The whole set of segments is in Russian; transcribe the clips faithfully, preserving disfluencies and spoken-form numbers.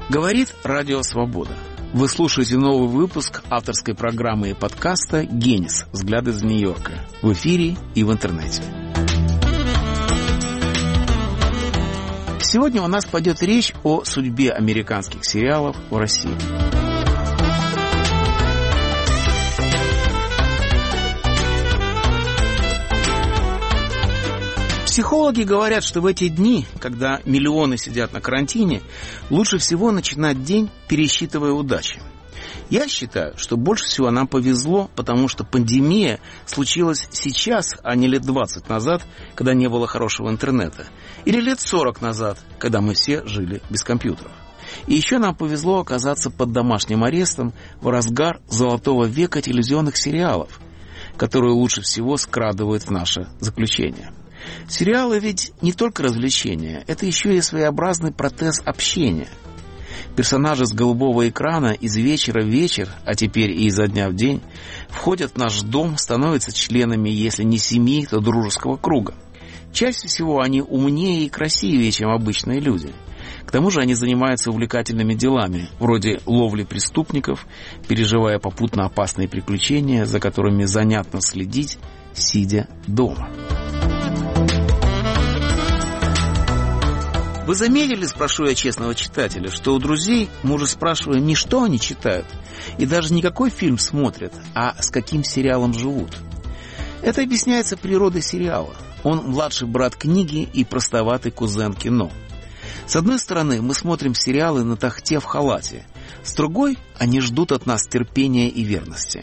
Говорит Радио Свобода. Вы слушаете новый выпуск авторской программы и подкаста «Генис. Взгляд из Нью-Йорка» в эфире и в интернете. Сегодня у нас пойдет речь о судьбе американских сериалов в России. Психологи говорят, что в эти дни, когда миллионы сидят на карантине, лучше всего начинать день, пересчитывая удачи. Я считаю, что больше всего нам повезло, потому что пандемия случилась сейчас, а не лет двадцать назад, когда не было хорошего интернета, или лет сорок назад, когда мы все жили без компьютеров. И еще нам повезло оказаться под домашним арестом в разгар золотого века телевизионных сериалов, которые лучше всего скрадывают в наше заключение. Сериалы ведь не только развлечения, это еще и своеобразный протез общения. Персонажи с голубого экрана из вечера в вечер, а теперь и изо дня в день, входят в наш дом, становятся членами, если не семьи, то дружеского круга. Чаще всего они умнее и красивее, чем обычные люди. К тому же они занимаются увлекательными делами, вроде ловли преступников, переживая попутно опасные приключения, за которыми занятно следить, сидя дома. Вы заметили, спрошу я честного читателя, что у друзей мы уже спрашиваем не что они читают, и даже не какой фильм смотрят, а с каким сериалом живут. Это объясняется природой сериала. Он младший брат книги и простоватый кузен кино. С одной стороны, мы смотрим сериалы на тахте в халате. С другой, они ждут от нас терпения и верности.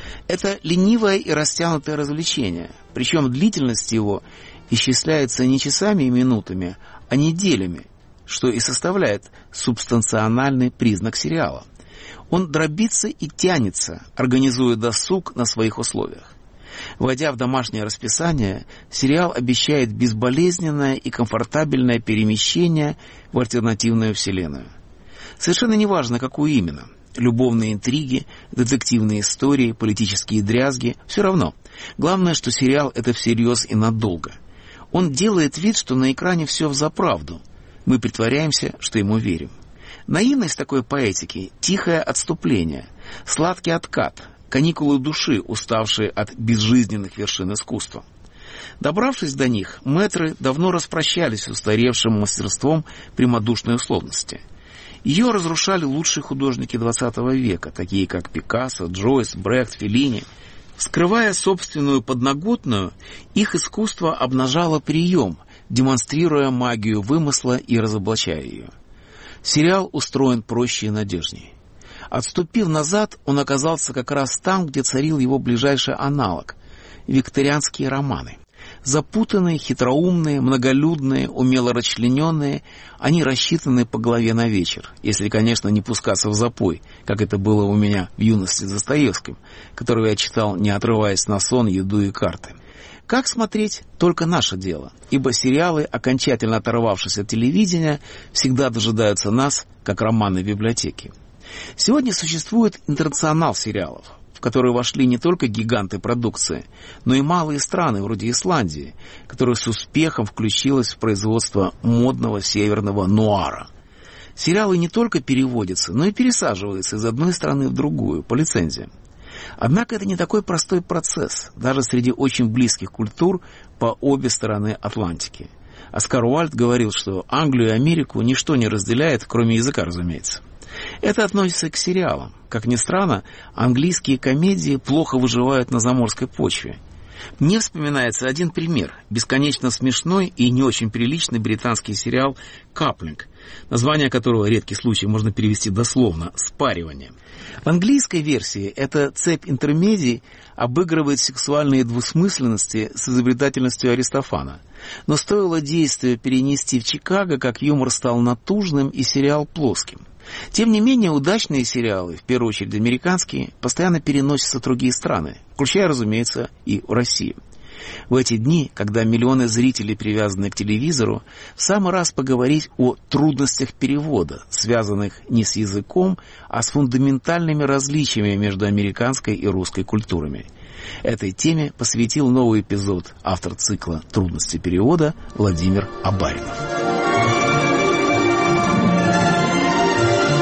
Это ленивое и растянутое развлечение, причем длительность его исчисляется не часами и минутами, а неделями, что и составляет субстанциональный признак сериала. Он дробится и тянется, организуя досуг на своих условиях. Войдя в домашнее расписание, сериал обещает безболезненное и комфортабельное перемещение в альтернативную вселенную. Совершенно неважно, какую именно. Любовные интриги, детективные истории, политические дрязги – все равно. Главное, что сериал – это всерьез и надолго. Он делает вид, что на экране все взаправду. Мы притворяемся, что ему верим. Наивность такой поэтики – тихое отступление, сладкий откат, каникулы души, уставшие от безжизненных вершин искусства. Добравшись до них, мэтры давно распрощались с устаревшим мастерством прямодушной условности. Ее разрушали лучшие художники двадцатого века, такие как Пикассо, Джойс, Брехт, Феллини. Вскрывая собственную подноготную, их искусство обнажало прием, демонстрируя магию вымысла и разоблачая ее. Сериал устроен проще и надежнее. Отступив назад, он оказался как раз там, где царил его ближайший аналог – викторианские романы. Запутанные, хитроумные, многолюдные, умело расчлененные, они рассчитаны по голове на вечер, если, конечно, не пускаться в запой, как это было у меня в юности с Достоевским, которого я читал, не отрываясь на сон, еду и карты. Как смотреть – только наше дело, ибо сериалы, окончательно оторвавшись от телевидения, всегда дожидаются нас, как романы в библиотеке. Сегодня существует интернационал сериалов, в которые вошли не только гиганты продукции, но и малые страны, вроде Исландии, которая с успехом включилась в производство модного северного нуара. Сериалы не только переводятся, но и пересаживаются из одной страны в другую по лицензиям. Однако это не такой простой процесс, даже среди очень близких культур по обе стороны Атлантики. Оскар Уайльд говорил, что Англию и Америку ничто не разделяет, кроме языка, разумеется. Это относится и к сериалам. Как ни странно, английские комедии плохо выживают на заморской почве. Мне вспоминается один пример. Бесконечно смешной и не очень приличный британский сериал «Каплинг», название которого редкий случай можно перевести дословно «спаривание». В английской версии эта цепь интермедий обыгрывает сексуальные двусмысленности с изобретательностью Аристофана. Но стоило действие перенести в Чикаго, как юмор стал натужным и сериал плоским. Тем не менее, удачные сериалы, в первую очередь американские, постоянно переносятся в другие страны, включая, разумеется, и в Россию. В эти дни, когда миллионы зрителей привязаны к телевизору, в самый раз поговорить о трудностях перевода, связанных не с языком, а с фундаментальными различиями между американской и русской культурами. Этой теме посвятил новый эпизод автор цикла «Трудности перевода» Владимир Абаринов.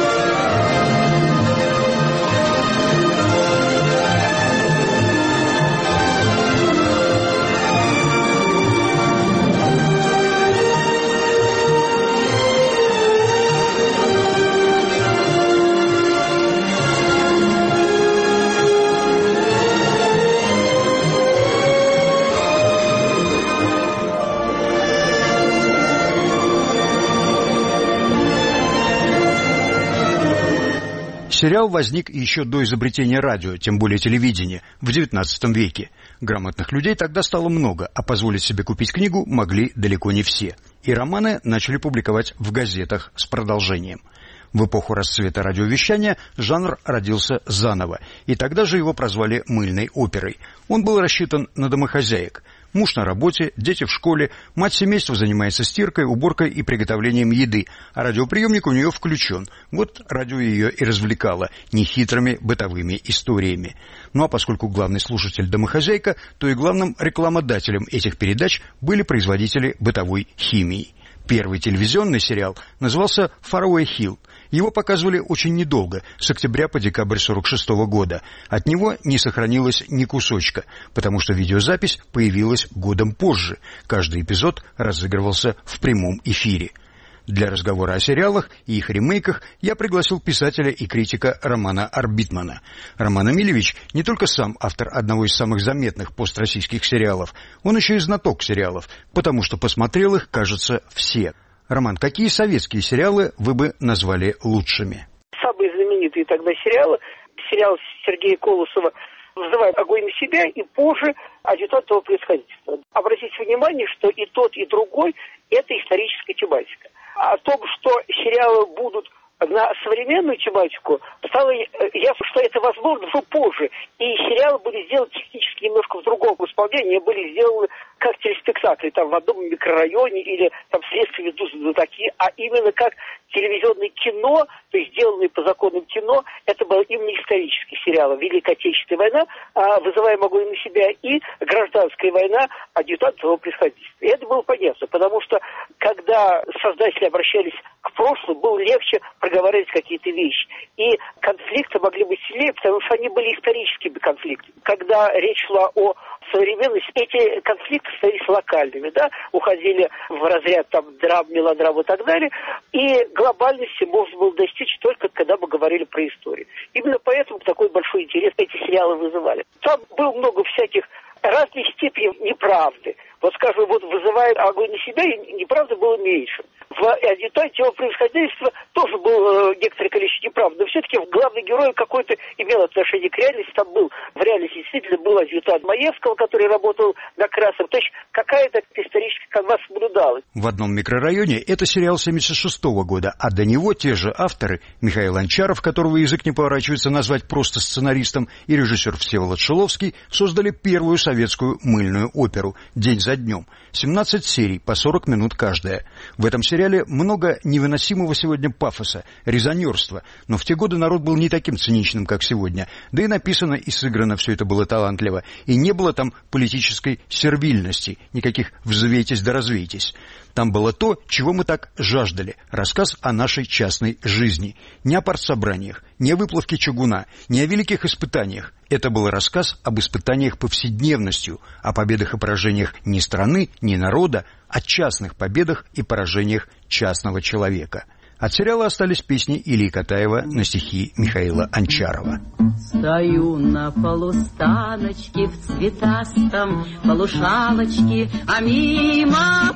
Сериал возник еще до изобретения радио, тем более телевидения, в девятнадцатом веке. Грамотных людей тогда стало много, а позволить себе купить книгу могли далеко не все. И романы начали публиковать в газетах с продолжением. В эпоху расцвета радиовещания жанр родился заново, и тогда же его прозвали «мыльной оперой». Он был рассчитан на домохозяек. Муж на работе, дети в школе, мать семейства занимается стиркой, уборкой и приготовлением еды, а радиоприемник у нее включен. Вот радио ее и развлекало нехитрыми бытовыми историями. Ну а поскольку главный слушатель домохозяйка, то и главным рекламодателем этих передач были производители бытовой химии. Первый телевизионный сериал назывался «Faraway Hill». Его показывали очень недолго, с октября по декабрь сорок шестого года. От него не сохранилось ни кусочка, потому что видеозапись появилась годом позже. Каждый эпизод разыгрывался в прямом эфире. Для разговора о сериалах и их ремейках я пригласил писателя и критика Романа Арбитмана. Роман Эмильевич не только сам автор одного из самых заметных построссийских сериалов, он еще и знаток сериалов, потому что посмотрел их, кажется, все. Роман, какие советские сериалы вы бы назвали лучшими? Самые знаменитые тогда сериалы, сериал Сергея Колосова «Вызывает огонь на себя» и позже «Адъютант его превосходительства». Обратите внимание, что и тот, и другой – это историческая тематика. О том, что сериалы будут на современную тематику, стало ясно, что это возможно уже позже. И сериалы были сделаны технически немножко в другом исполнении, были сделаны как телеспектакли, там в одном микрорайоне или там средства ведут знатоки, а именно как телевизионное кино, то есть сделанные по законам кино, это был именно исторический сериал. Великая Отечественная война, «Вызываем огонь на себя», и гражданская война, «Адъютант его превосходительства». И это было понятно, потому что когда создатели обращались к прошлому, было легче проговаривать какие-то вещи. И конфликты могли быть сильнее, потому что они были историческими конфликтами. Когда речь шла о современности, эти конфликты становились локальными, да, уходили в разряд там драм, мелодрам и так далее. И глобальности можно было достичь только когда мы говорили про историю. Именно поэтому такой большой интерес эти сериалы вызывали. Там было много всяких разной степени неправды. Вот, скажем, вот «Вызывает огонь на себя», и неправды было меньше. В «Адъютанте его превосходительства» тоже было некоторое количество неправды, но все-таки главный герой какой-то имел отношение к реальности. Там был, в реальности действительно был адъютант Маевского, который работал на Красном. То есть какая-то историческая канва соблюдалась. В одном микрорайоне это сериал семьдесят шестого года, а до него те же авторы, Михаил Анчаров, которого язык не поворачивается назвать просто сценаристом, и режиссер Всеволод Шиловский, создали первую советскую мыльную оперу «День за днем». семнадцать серий, по сорок минут каждая. В этом сериале много невыносимого сегодня пафоса, резонерства, но в те годы народ был не таким циничным, как сегодня. Да и написано и сыграно все это было талантливо. И не было там политической сервильности, никаких «взвейтесь да развейтесь». Там было то, чего мы так жаждали – рассказ о нашей частной жизни. Не о партсобраниях, не о выплавке чугуна, не о великих испытаниях. Это был рассказ об испытаниях повседневностью, о победах и поражениях не страны, не народа, о частных победах и поражениях частного человека. От сериала остались песни Ильи Катаева на стихи Михаила Анчарова. Стою на полустаночке в цветастом полушалочке, а мимо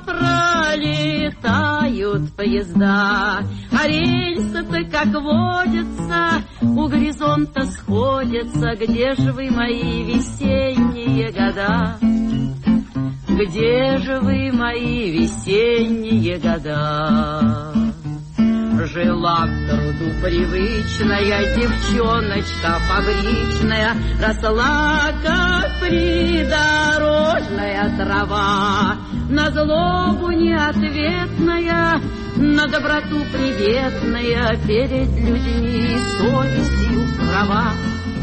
пролетают поезда. А рельсы-то, как водится, у горизонта сходятся. Где же вы, мои весенние года? Где же вы, мои весенние года? Жила к труду привычная девчоночка фабричная, росла, как придорожная трава, на злобу неответная, на доброту приветная, перед людьми совестью права,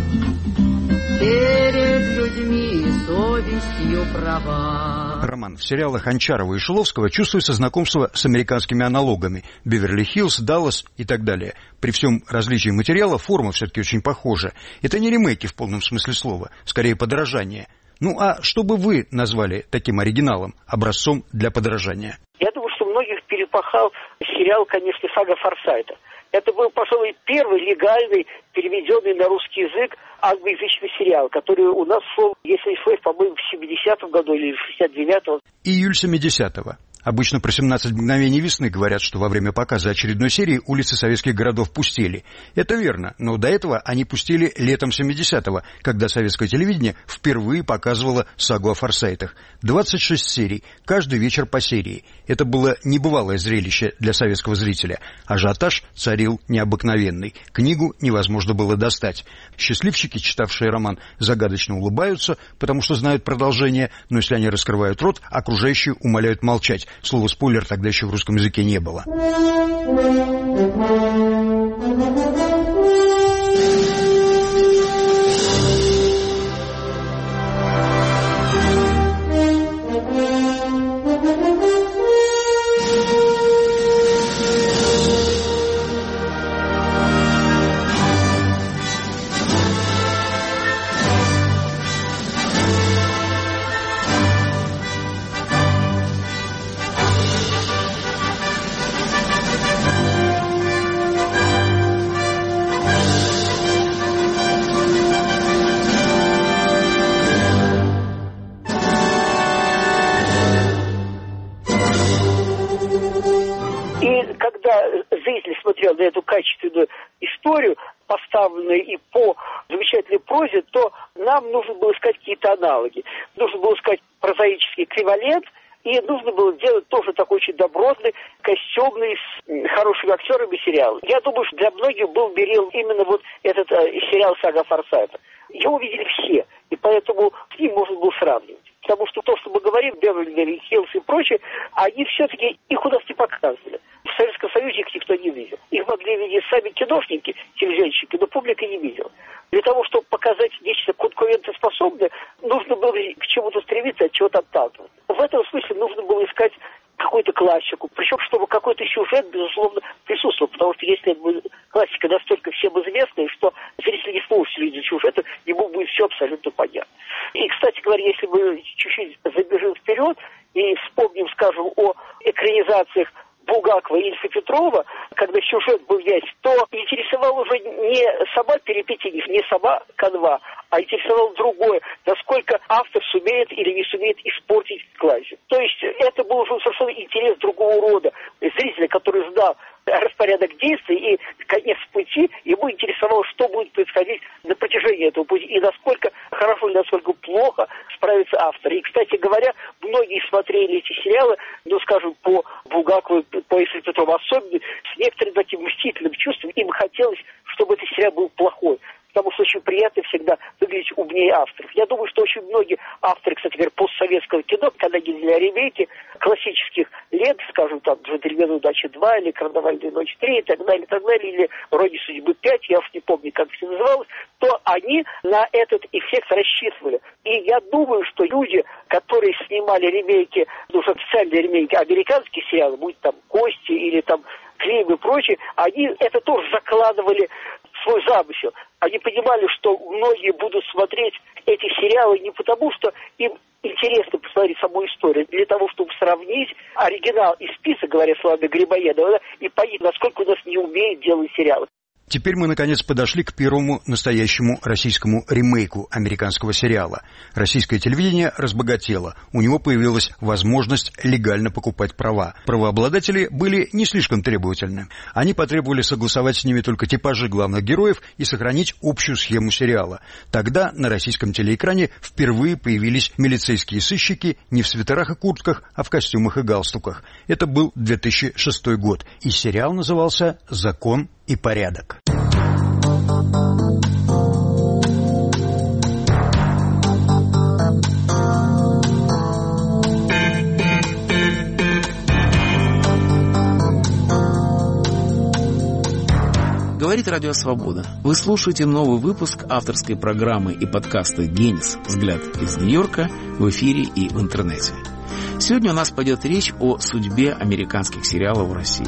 перед людьми совестью права. Роман, в сериалах Анчарова и Шиловского чувствуется знакомство с американскими аналогами – Беверли-Хиллз, Даллас и так далее. При всем различии материала форма все-таки очень похожа. Это не ремейки в полном смысле слова, скорее подражание. Ну а что бы вы назвали таким оригиналом, образцом для подражания? Я думаю, что многих перепахал сериал, конечно, «Сага Форсайта». Это был, пожалуй, первый легальный, переведенный на русский язык англоязычный сериал, который у нас шел, если не ошибаюсь, по-моему, в семидесятом году или в шестьдесят девятом. Июль семидесятого. Обычно про «семнадцать мгновений весны» говорят, что во время показа очередной серии улицы советских городов пустели. Это верно, но до этого они пустели летом семидесятого, когда советское телевидение впервые показывало сагу о Форсайтах. двадцать шесть серий, каждый вечер по серии. Это было небывалое зрелище для советского зрителя. Ажиотаж царил необыкновенный. Книгу невозможно было достать. Счастливчики, читавшие роман, загадочно улыбаются, потому что знают продолжение, но если они раскрывают рот, окружающие умоляют молчать. Слово «спойлер» тогда еще в русском языке не было. Смотрел на эту качественную историю, поставленную и по замечательной прозе, то нам нужно было искать какие-то аналоги. Нужно было искать прозаический эквивалент, и нужно было делать тоже такой очень добротный, костюмный, с хорошими актерами сериал. Я думаю, что для многих был берил именно вот этот э, сериал «Сага Форсайта». Его видели все, и поэтому с ним можно было сравнивать. Потому что то, что мы говорим, Беверли-Хиллз и прочее, они все-таки их у нас не показывали. В Советском Союзе их никто не видел. Их могли видеть сами киношники, телевизионщики, но публика не видела. Для того, чтобы показать нечто конкурентоспособное, нужно было к чему-то стремиться, от чего-то отталкиваться. В этом смысле нужно было искать какую-то классику, причем чтобы какой-то сюжет, безусловно, присутствовал, потому что если это будет классика настолько всем известная, что зритель не сможет видеть сюжета, ему будет все абсолютно понятно. И, кстати говоря, если мы чуть-чуть забежим вперед и вспомним, скажем, о экранизациях Булгакова и Ильфа Петрова, когда сюжет был ясен, то интересовал уже не сама перипетия, не сама канва, а интересовало другое, насколько автор сумеет или не сумеет испортить классику. То есть это был уже совершенно интерес другого рода. Зрителя, который знал распорядок действий и конец пути, ему интересовало, что будет происходить на протяжении этого пути и насколько хорошо или насколько плохо справится автор. И, кстати говоря, многие смотрели эти сериалы, ну, скажем, по Булгакову, по Ильфу Петрову особенно, с некоторым таким мстительным чувством. Им хотелось, чтобы этот сериал был плохой. Потому что очень приятно всегда выглядеть умнее авторов. Я думаю, что очень многие авторы, кстати говоря, постсоветского кино, когда они делали ремейки классических лет, скажем, там, «Джентльмены удачи два» или «Карнавальная ночь три» и так далее, и так далее, или «Роди судьбы пять», я уж не помню, как все называлось, то они на этот эффект рассчитывали. И я думаю, что люди, которые снимали ремейки, ну, официальные ремейки американских сериалов, будь там «Кости» или там «Клим» и прочее, они это тоже закладывали в свой замысел. Они понимали, что многие будут смотреть эти сериалы не потому, что им интересно посмотреть саму историю, для того, чтобы сравнить оригинал и список, говоря словами Грибоедова, и понять, насколько у нас не умеют делать сериалы. Теперь мы, наконец, подошли к первому настоящему российскому ремейку американского сериала. Российское телевидение разбогатело. У него появилась возможность легально покупать права. Правообладатели были не слишком требовательны. Они потребовали согласовать с ними только типажи главных героев и сохранить общую схему сериала. Тогда на российском телеэкране впервые появились милицейские сыщики не в свитерах и куртках, а в костюмах и галстуках. Это был две тысячи шестой год, и сериал назывался «Закон и порядок». Говорит Радио Свобода. Вы слушаете новый выпуск авторской программы и подкаста «Генис. Взгляд из Нью-Йорка» в эфире и в интернете. Сегодня у нас пойдет речь о судьбе американских сериалов в России.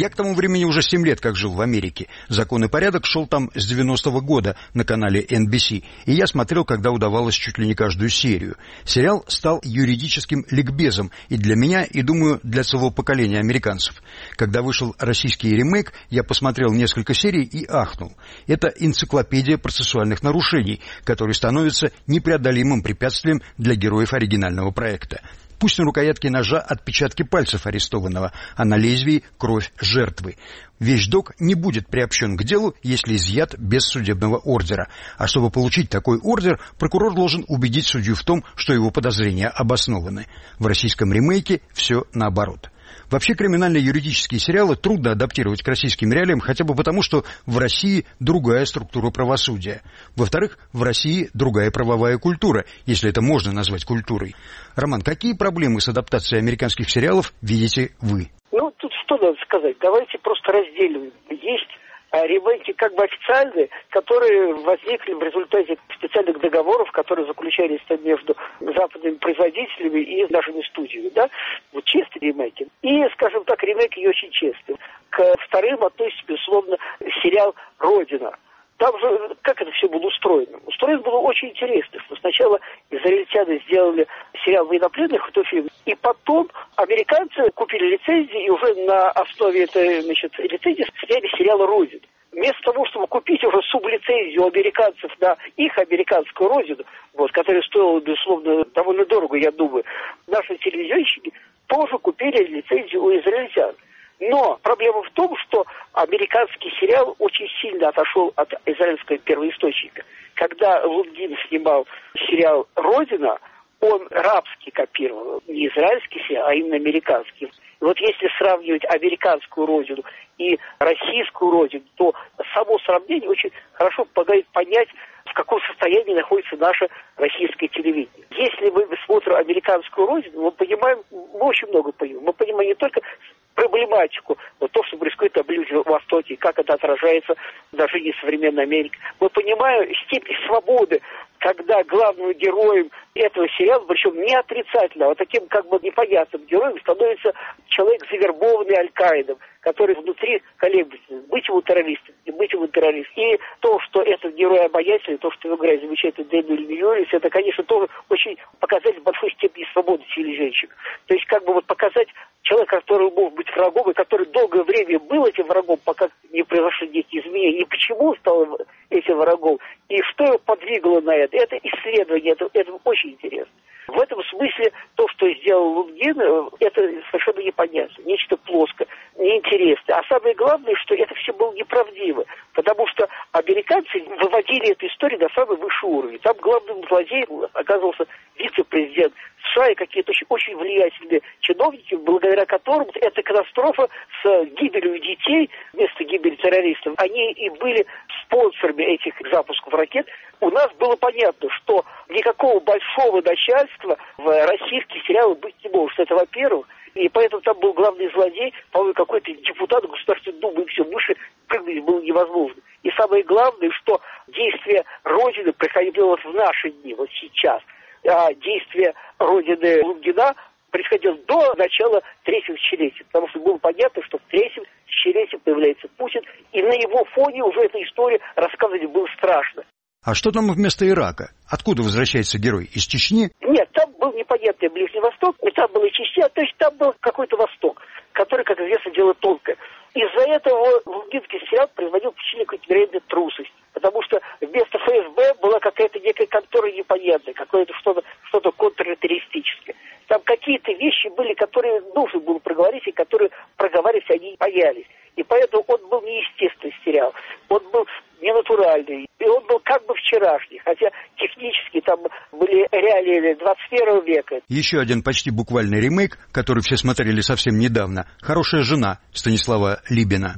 Я к тому времени уже семь лет как жил в Америке. «Закон и порядок» шел там с девяностого года на канале эн би си, и я смотрел, когда удавалось, чуть ли не каждую серию. Сериал стал юридическим ликбезом и для меня, и, думаю, для целого поколения американцев. Когда вышел российский ремейк, я посмотрел несколько серий и ахнул. Это энциклопедия процессуальных нарушений, который становится непреодолимым препятствием для героев оригинального проекта. Пусть на рукоятке ножа отпечатки пальцев арестованного, а на лезвии кровь жертвы. Вещдок не будет приобщен к делу, если изъят без судебного ордера. А чтобы получить такой ордер, прокурор должен убедить судью в том, что его подозрения обоснованы. В российском ремейке все наоборот. Вообще, криминально-юридические сериалы трудно адаптировать к российским реалиям, хотя бы потому, что в России другая структура правосудия. Во-вторых, в России другая правовая культура, если это можно назвать культурой. Роман, какие проблемы с адаптацией американских сериалов видите вы? Ну, тут что надо сказать? Давайте просто разделим. Есть ремейки как бы официальные, которые возникли в результате специальных договоров, которые заключались между западными производителями и нашими студиями, да, вот чистые ремейки. И, скажем так, ремейки не очень честные. К вторым относится, безусловно, сериал «Родина». Там же, как это все было устроено? Устроено было очень интересно, что сначала израильтяне сделали сериал военнопленных, фильм, и потом американцы купили лицензии и уже на основе этой, значит, лицензии сняли сериал «Родина». Вместо того, чтобы купить уже сублицензию у американцев на их американскую родину, вот, которая стоила, безусловно, довольно дорого, я думаю, наши телевизионщики тоже купили лицензию у израильтян. Но проблема в том, что американский сериал очень сильно отошел от израильского первоисточника. Когда Лунгин снимал сериал «Родина», он рабский копировал, не израильский сериал, а именно американский. И вот если сравнивать американскую родину и российскую родину, то само сравнение очень хорошо помогает понять, в каком состоянии находится наше российское телевидение. Если мы смотрим американскую родину, мы понимаем, мы очень много понимаем. Мы понимаем не только проблематику, вот то, что происходит на Ближнем Востоке, как это отражается на жизни современной Америки. Мы понимаем степень свободы, когда главным героем этого сериала, причем не отрицательно, а таким как бы непонятным героем становится человек, завербованный Аль-Каидом, который внутри колеблется, быть его террористом, не быть его террористом. И то, что этот герой обаятельный, то, что его играет замечательный Дэниэль Ньюэллс, это, конечно, тоже очень показатель большой степени свободы телевизионщика. То есть, как бы вот показать человека, который мог быть врагом, и который долгое время был этим врагом, пока не произошли некие изменения, и почему стал этим врагом, и что его подвигало на это. Это исследование, это, это очень интересно. В этом смысле то, что сделал Лунгин, это совершенно непонятно, нечто плоское, неинтересное. А самое главное, что это все было неправдиво, потому что американцы выводили эту историю на самый высший уровень. Там главным злодеем оказывался вице-президент США и какие-то очень, очень влиятельные чиновники, благодаря которым эта катастрофа с гибелью детей вместо гибели террористов, они и были спонсорами этих запусков ракет. У нас было понятно, что никакого большого начальства в российских сериалах быть не может. Это во-первых. И поэтому там был главный злодей, по-моему, какой-то депутат Государственной Думы, и все, выше прыгнуть было невозможно. И самое главное, что действие Родины происходило в наши дни, вот сейчас. А действие Родины Лунгина происходило до начала третьего тысячелетия, потому что было понятно, что в третьем тысячелетии появляется Путин, и на его фоне уже эта история рассказывать было страшно. А что там вместо Ирака? Откуда возвращается герой? Из Чечни? Нет, там был непонятный Ближний Восток, и там была Чечня, то есть там был какой-то Восток, который, как известно, дело тонкое. Из-за этого лунгинский сериал производил впечатление какой-то невероятной трусости, потому что вместо эф эс бэ была какая-то некая контора непонятная, какое-то что-то, что-то контртеррористическое. Там какие-то вещи были, которые нужно было проговорить, и которые проговаривались, они боялись. И поэтому он был неестественный сериал, он был ненатуральный, и он был как бы вчерашний, хотя технически там были реалии двадцать первого века. Еще один почти буквальный ремейк, который все смотрели совсем недавно, «Хорошая жена» Станислава Либина.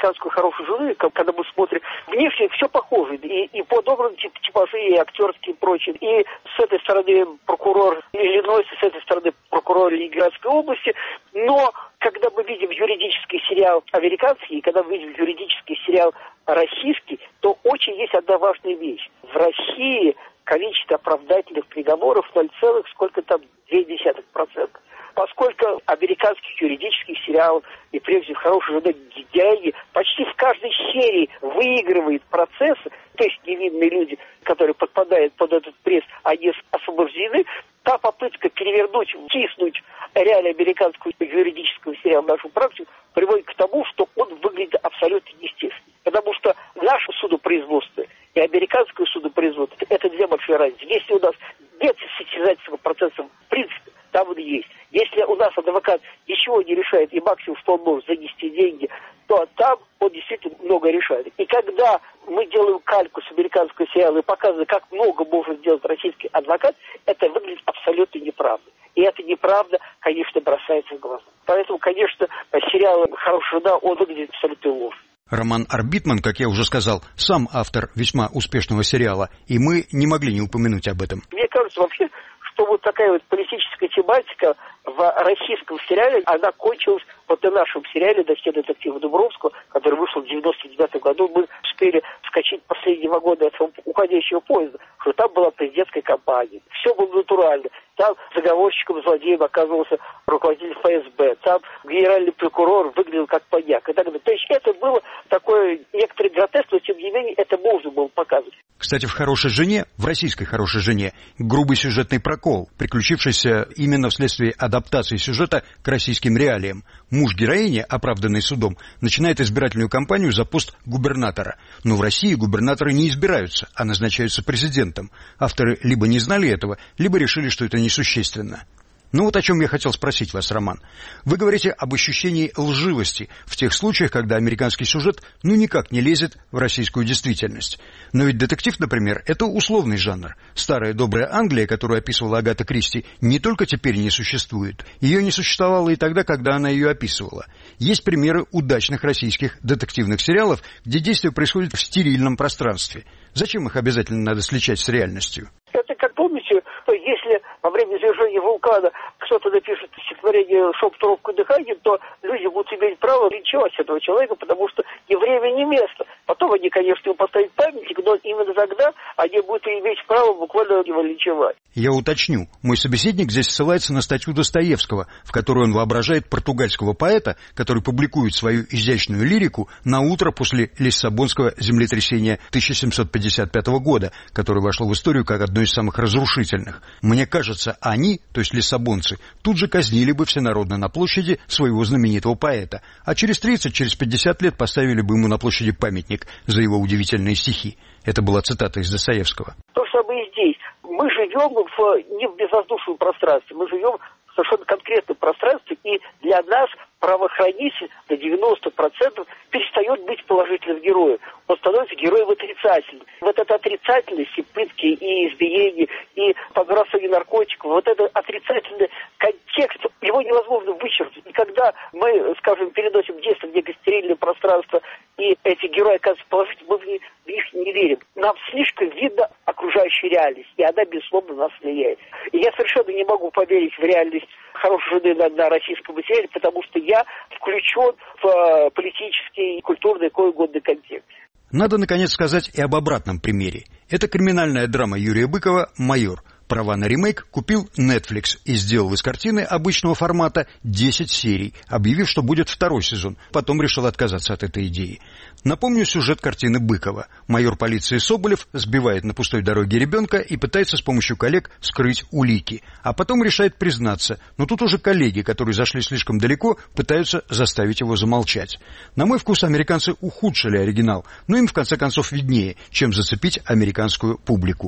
американскую «Хорошую жену», когда мы смотрим, внешне все похоже, и, и подобраны тип, типажи, и актерские, и прочее. И с этой стороны прокурор Иллинойса, с этой стороны прокурор Ленинградской области. Но когда мы видим юридический сериал американский, и когда мы видим юридический сериал российский, то очень есть одна важная вещь. В России количество оправдательных приговоров ноль, сколько там, два десятых процента. Поскольку американских юридических сериалов и прежде всего «Хорошая жена» героини почти в каждой серии выигрывает процессы, то есть невинные люди, которые подпадают под этот пресс, они освобождены, та попытка перевернуть, втиснуть реально американскую юридическую сериал в нашу практику приводит к тому, что он выглядит абсолютно естественно. Потому что наше судопроизводство и американское судопроизводство – это две большие разницы. Если у нас нет состязательного процесса в принципе, там он есть. Если у нас адвокат ничего не решает, и максимум, что он может занести деньги, то там он действительно много решает. И когда мы делаем кальку с американского сериала и показываем, как много может сделать российский адвокат, это выглядит абсолютно неправда. И эта неправда, конечно, бросается в глаза. Поэтому, конечно, сериал «Хорошая жена», он выглядит абсолютно ложь. Роман Арбитман, как я уже сказал, сам автор весьма успешного сериала, и мы не могли не упомянуть об этом. Мне кажется, вообще, что вот такая вот политическая тематика в российском сериале, она кончилась вот на нашем сериале «Досье детектива Дубровского», который вышел в девяносто девятом году. Мы успели вскочить последние вагоны этого уходящего поезда, что там была президентская кампания. Все было натурально. Там заговорщиком, злодеем оказывался руководитель эф эс бэ. Там генеральный прокурор выглядел как маньяк и так далее. То есть это было такое некоторый гротеск, но тем не менее это можно было показывать. Кстати, в «Хорошей жене», в российской «Хорошей жене», грубый сюжетный прокол, приключившийся именно вследствие адаптации сюжета к российским реалиям. Муж героини, оправданный судом, начинает избирательную кампанию за пост губернатора. Но в России губернаторы не избираются, а назначаются президентом. Авторы либо не знали этого, либо решили, что это несущественно. Ну вот о чем я хотел спросить вас, Роман. Вы говорите об ощущении лживости в тех случаях, когда американский сюжет ну никак не лезет в российскую действительность. Но ведь детектив, например, это условный жанр. Старая добрая Англия, которую описывала Агата Кристи, не только теперь не существует. Ее не существовало и тогда, когда она ее описывала. Есть примеры удачных российских детективных сериалов, где действие происходит в стерильном пространстве. Зачем их обязательно надо сличать с реальностью? Это, как помните, если во время извержения вулкана кто-то напишет стихотворение «Шоп, трубку, дыхание», то люди будут иметь право линчевать этого человека, потому что ни время, ни место. Потом они, конечно, ему поставят памятник, но именно тогда они будут иметь право буквально его линчевать. Я уточню. Мой собеседник здесь ссылается на статью Достоевского, в которой он воображает португальского поэта, который публикует свою изящную лирику на утро после Лиссабонского землетрясения тысяча семьсот пятьдесят пятого года, которое вошло в историю как одно из самых разрушительных. Мне кажется, они, то есть лиссабонцы, тут же казнили бы всенародно на площади своего знаменитого поэта, а через тридцать, через пятьдесят лет поставили бы ему на площади памятник за его удивительные стихи. Это была цитата из Достоевского. То же самое и здесь. Мы живем в, не в безвоздушном пространстве, мы живем в совершенно конкретном пространстве, и для нас правоохранитель на девяносто процентов перестает быть положительным героем. Он становится героем отрицательным. Вот эта отрицательность, и пытки, и избиения, и подбрасывание наркотиков, вот этот отрицательный контекст, его невозможно вычеркнуть. И когда мы, скажем, переносим детство в некое стерильное пространство, и эти герои оказываются положительными, мы в них, в них не верим. Нам слишком видно окружающая реальность, и она, безусловно, нас влияет. И я совершенно не могу поверить в реальность «Хорошей жены» на, на российском сериале, потому что я включен в э, политический, культурный, какой угодно контекст. Надо, наконец, сказать и об обратном примере. Это криминальная драма Юрия Быкова «Майор». Права на ремейк купил Netflix и сделал из картины обычного формата десять серий, объявив, что будет второй сезон. Потом решил отказаться от этой идеи. Напомню сюжет картины Быкова. Майор полиции Соболев сбивает на пустой дороге ребенка и пытается с помощью коллег скрыть улики. А потом решает признаться. Но тут уже коллеги, которые зашли слишком далеко, пытаются заставить его замолчать. На мой вкус, американцы ухудшили оригинал, но им в конце концов виднее, чем зацепить американскую публику.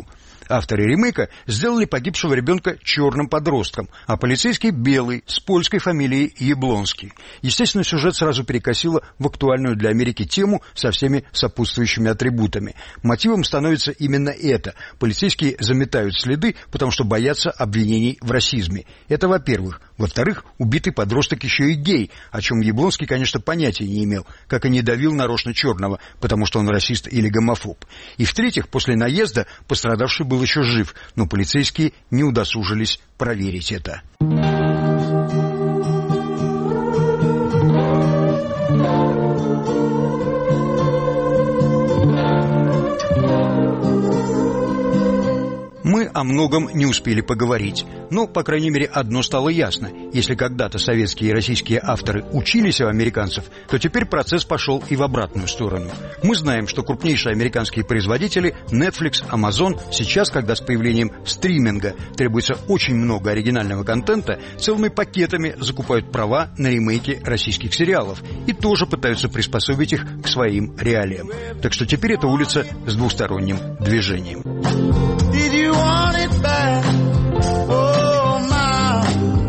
Авторы ремейка сделали погибшего ребенка черным подростком, а полицейский белый, с польской фамилией Яблонский. Естественно, сюжет сразу перекосило в актуальную для Америки тему со всеми сопутствующими атрибутами. Мотивом становится именно это. Полицейские заметают следы, потому что боятся обвинений в расизме. Это во-первых. Во-вторых, убитый подросток еще и гей, о чем Яблонский, конечно, понятия не имел, как и не давил нарочно черного, потому что он расист или гомофоб. И в-третьих, после наезда пострадавший был еще жив, но полицейские не удосужились проверить это. Мы о многом не успели поговорить, но, по крайней мере, одно стало ясно. Если когда-то советские и российские авторы учились у американцев, то теперь процесс пошел и в обратную сторону. Мы знаем, что крупнейшие американские производители Netflix, Amazon сейчас, когда с появлением стриминга требуется очень много оригинального контента, целыми пакетами закупают права на ремейки российских сериалов и тоже пытаются приспособить их к своим реалиям. Так что теперь это улица с двусторонним движением. Want it back, oh my,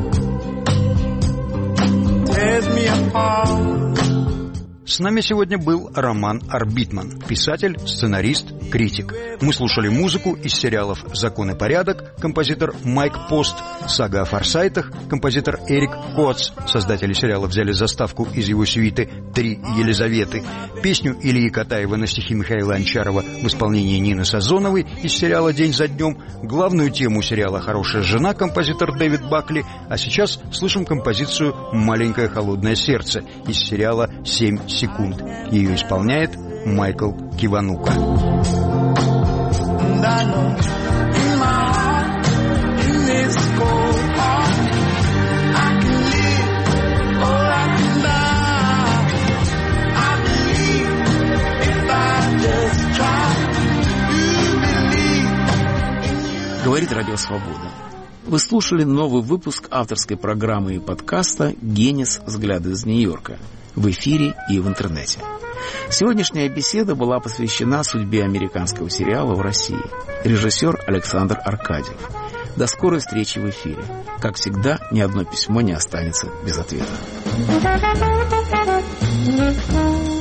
tears me apart. С нами сегодня был Роман Арбитман, писатель, сценарист, критик. Мы слушали музыку из сериалов «Закон и порядок», композитор Майк Пост, «Сага о Форсайтах», композитор Эрик Коц. Создатели сериала взяли заставку из его сюиты «Три Елизаветы», песню Ильи Катаева на стихи Михаила Анчарова в исполнении Нины Сазоновой из сериала «День за днем», главную тему сериала «Хорошая жена», композитор Дэвид Бакли, а сейчас слышим композицию «Маленькое холодное сердце» из сериала «Семь секунд». Ее исполняет Майкл Киванука. Говорит Радио Свобода. Вы слушали новый выпуск авторской программы и подкаста «Генис. Взгляды из Нью-Йорка» в эфире и в интернете. Сегодняшняя беседа была посвящена судьбе американского сериала в России. Режиссер Александр Аркадьев. До скорой встречи в эфире. Как всегда, ни одно письмо не останется без ответа.